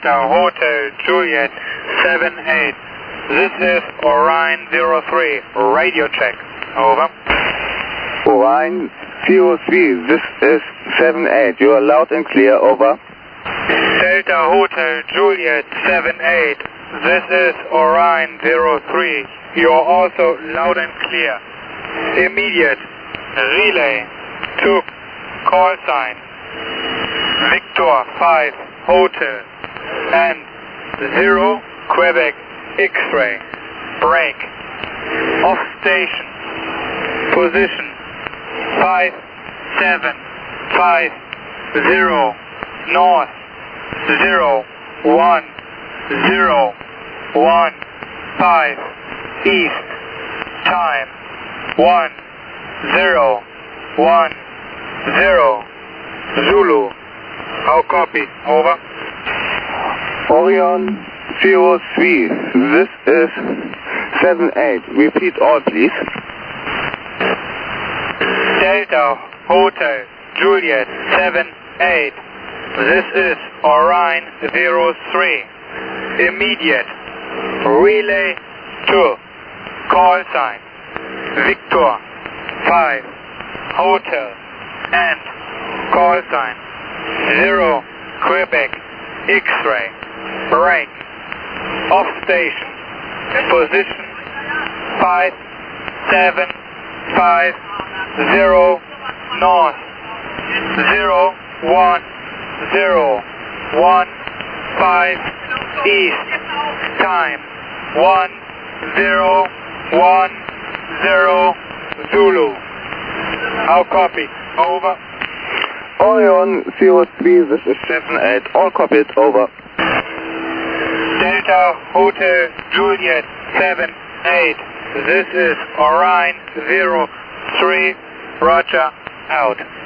Delta Hotel Juliet 78. This is Orion 03. Radio check. Over. Orion 03, this is 78. You are loud and clear. Over. Delta Hotel Juliet 78. This is Orion 03. You are also loud and clear. Immediate relay to call sign Victor 5 Hotel and 0 Quebec X-ray. Break. Off station. Position 5750 north 01015 east. Time 1010 Zulu. How copy? Over. Orion 03, this is 78. Repeat all, please. Delta Hotel Juliet 78. This is Orion 03. Immediate relay to call sign Victor 5 Hotel and call sign 0 Quebec X-ray. Break. Off station. Position 5750 north 01015 east. Time 1010 Zulu. How copy? Over. Orion 03, this is 78. All copied. Over. Delta Hotel Juliet 78. This is Orion 03. Roger. Out.